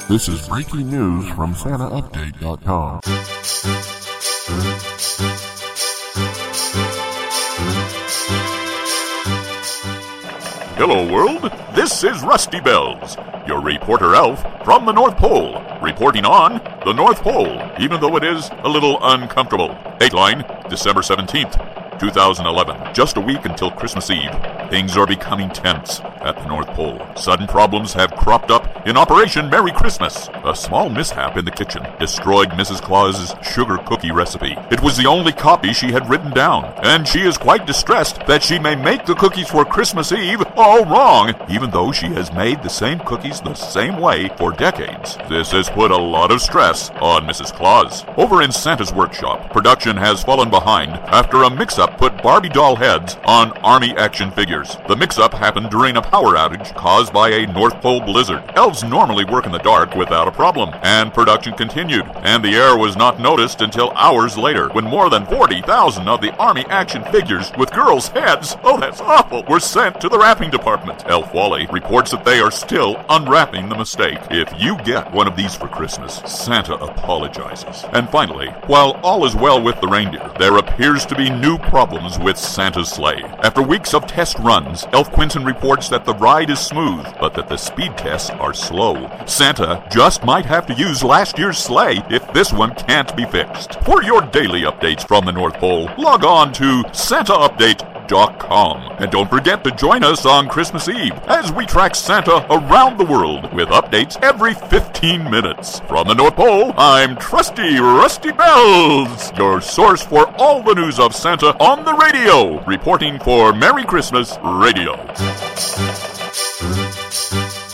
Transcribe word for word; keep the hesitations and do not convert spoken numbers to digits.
This is breaking news from Santa Update dot com. Hello, world. This is Rusty Bells, your reporter elf from the North Pole, reporting on the North Pole, even though it is a little uncomfortable. Dateline, December seventeenth, two thousand eleven. Just a week until Christmas Eve. Things are becoming tense at the North Pole. Sudden problems have cropped up in Operation Merry Christmas. A small mishap in the kitchen destroyed Missus Claus's sugar cookie recipe. It was the only copy she had written down, and she is quite distressed that she may make the cookies for Christmas Eve all wrong, even though she has made the same cookies the same way for decades. This has put a lot of stress on Missus Claus. Over in Santa's workshop, production has fallen behind after a mix-up put Barbie doll heads on Army action figures. The mix-up happened during a power outage caused by a North Pole blizzard. Elves normally work in the dark without a problem, and production continued, and the error was not noticed until hours later, when more than forty thousand of the Army action figures with girls' heads, oh that's awful, were sent to the wrapping department. Elf Wally reports that they are still unwrapping the mistake. If you get one of these for Christmas, Santa apologizes. And finally, while all is well with the reindeer, there appears to be new problems with Santa's sleigh. After weeks of test runs, Elf Quinton reports that the ride is smooth, but that the speed tests are slow. Santa just might have to use last year's sleigh if this one can't be fixed. For your daily updates from the North Pole, log on to Santa Update dot com. And don't forget to join us on Christmas Eve as we track Santa around the world with updates every fifteen minutes. From the North Pole, I'm Trusty Rusty Bells, your source for all the news of Santa on the radio, reporting for Merry Christmas Radio.